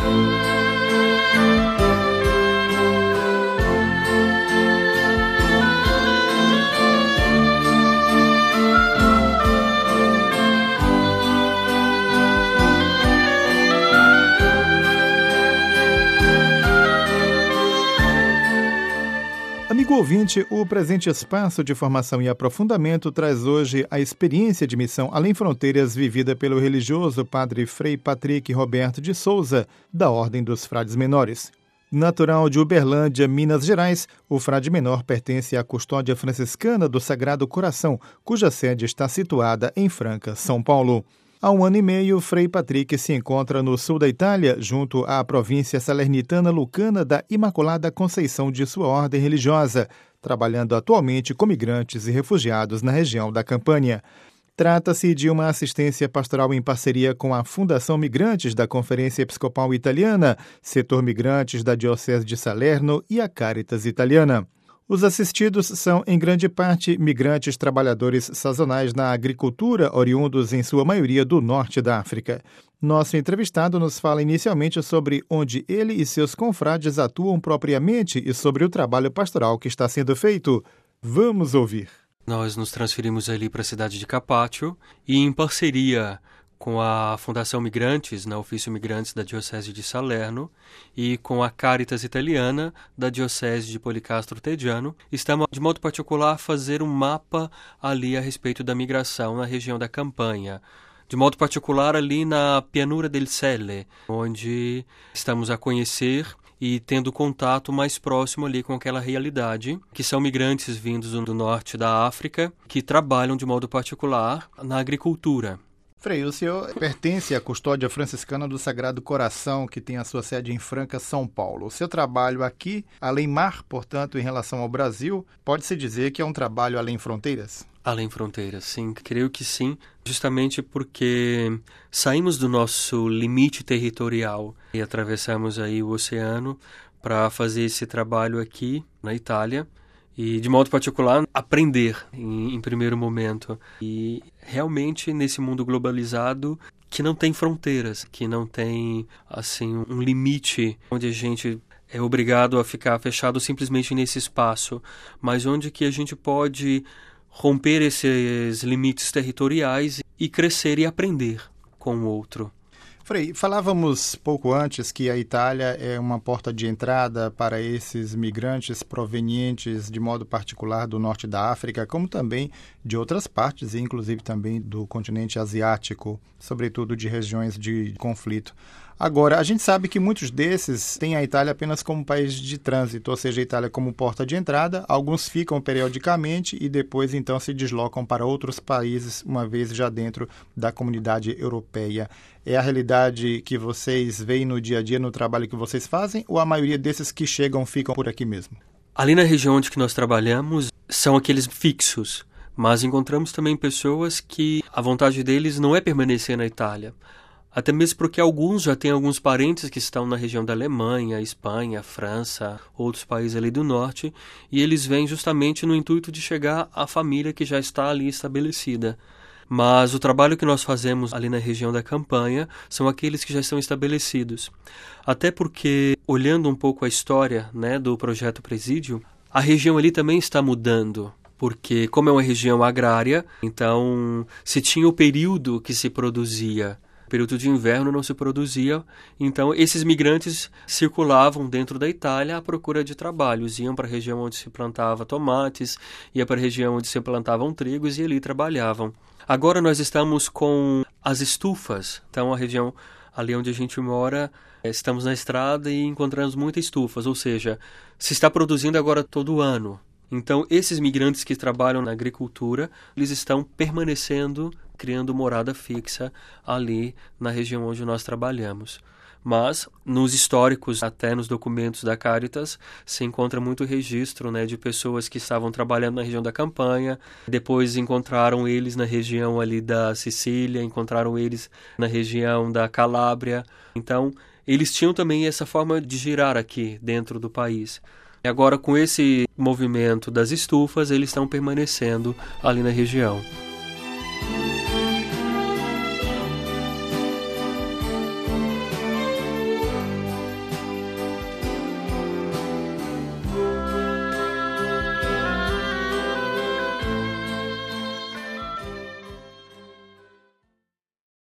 Amigo ouvinte, o presente espaço de formação e aprofundamento traz hoje a experiência de missão além fronteiras vivida pelo religioso padre Frei Patrick Roberto de Souza, da Ordem dos Frades Menores. Natural de Uberlândia, Minas Gerais, o frade menor pertence à Custódia Franciscana do Sagrado Coração, cuja sede está situada em Franca, São Paulo. Há 1 ano e meio, Frei Patrick se encontra no sul da Itália, junto à província salernitana lucana da Imaculada Conceição de sua ordem religiosa, trabalhando atualmente com migrantes e refugiados na região da Campânia. Trata-se de uma assistência pastoral em parceria com a Fundação Migrantes da Conferência Episcopal Italiana, Setor Migrantes da Diocese de Salerno e a Caritas Italiana. Os assistidos são, em grande parte, migrantes trabalhadores sazonais na agricultura, oriundos em sua maioria do norte da África. Nosso entrevistado nos fala inicialmente sobre onde ele e seus confrades atuam propriamente e sobre o trabalho pastoral que está sendo feito. Vamos ouvir. Nós nos transferimos ali para a cidade de Capátio e, em parceria com a Fundação Migrantes, na Ofício Migrantes da Diocese de Salerno, e com a Caritas Italiana, da Diocese de Policastro Teggiano, estamos, de modo particular, a fazer um mapa ali a respeito da migração na região da Campânia. De modo particular, ali na Pianura del Selle, onde estamos a conhecer e tendo contato mais próximo ali com aquela realidade, que são migrantes vindos do norte da África, que trabalham de modo particular na agricultura. Frei, o senhor pertence à Custódia Franciscana do Sagrado Coração, que tem a sua sede em Franca, São Paulo. O seu trabalho aqui, além mar, portanto, em relação ao Brasil, pode-se dizer que é um trabalho além fronteiras? Além fronteiras, sim. Creio que sim, justamente porque saímos do nosso limite territorial e atravessamos aí o oceano para fazer esse trabalho aqui na Itália. E, de modo particular, aprender em primeiro momento. E, realmente, nesse mundo globalizado, que não tem fronteiras, que não tem, assim, um limite onde a gente é obrigado a ficar fechado simplesmente nesse espaço, mas onde que a gente pode romper esses limites territoriais e crescer e aprender com o outro. Frei, falávamos pouco antes que a Itália é uma porta de entrada para esses migrantes provenientes, de modo particular, do norte da África, como também de outras partes, inclusive também do continente asiático, sobretudo de regiões de conflito. Agora, a gente sabe que muitos desses têm a Itália apenas como país de trânsito, ou seja, a Itália como porta de entrada. Alguns ficam periodicamente e depois, então, se deslocam para outros países, uma vez já dentro da comunidade europeia. É a realidade que vocês veem no dia a dia, no trabalho que vocês fazem, ou a maioria desses que chegam ficam por aqui mesmo? Ali na região onde que nós trabalhamos, são aqueles fixos, mas encontramos também pessoas que a vontade deles não é permanecer na Itália. Até mesmo porque alguns já têm alguns parentes que estão na região da Alemanha, Espanha, França, outros países ali do norte, e eles vêm justamente no intuito de chegar à família que já está ali estabelecida. Mas o trabalho que nós fazemos ali na região da Campânia são aqueles que já estão estabelecidos. Até porque, olhando um pouco a história, né, do Projeto Presídio, a região ali também está mudando. Porque, como é uma região agrária, então se tinha o período que se produzia. Período de inverno não se produzia, então esses migrantes circulavam dentro da Itália à procura de trabalhos, iam para a região onde se plantava tomates, ia para a região onde se plantavam trigos e ali trabalhavam. Agora nós estamos com as estufas, então a região ali onde a gente mora, estamos na estrada e encontramos muitas estufas, ou seja, se está produzindo agora todo ano. Então, esses migrantes que trabalham na agricultura, eles estão permanecendo, criando morada fixa ali na região onde nós trabalhamos. Mas, nos históricos, até nos documentos da Caritas, se encontra muito registro, né, de pessoas que estavam trabalhando na região da Campânia, depois encontraram eles na região ali da Sicília, encontraram eles na região da Calábria. Então, eles tinham também essa forma de girar aqui dentro do país. E agora, com esse movimento das estufas, eles estão permanecendo ali na região.